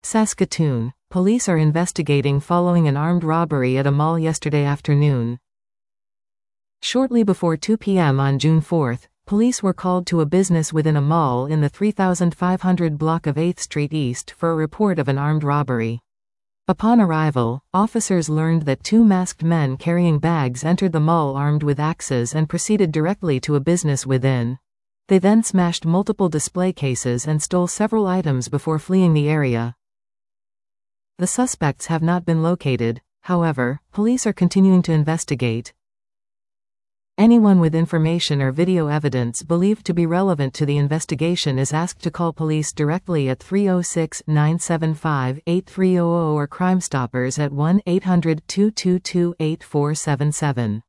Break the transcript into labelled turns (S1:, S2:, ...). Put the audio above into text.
S1: Saskatoon. Police are investigating following an armed robbery at a mall yesterday afternoon. Shortly before 2 p.m. on June 4, police were called to a business within a mall in the 3500 block of 8th Street East for a report of an armed robbery. Upon arrival, officers learned that two masked men carrying bags entered the mall armed with axes and proceeded directly to a business within. They then smashed multiple display cases and stole several items before fleeing the area. The suspects have not been located, however, police are continuing to investigate. Anyone with information or video evidence believed to be relevant to the investigation is asked to call police directly at 306-975-8300 or Crime Stoppers at 1-800-222-8477.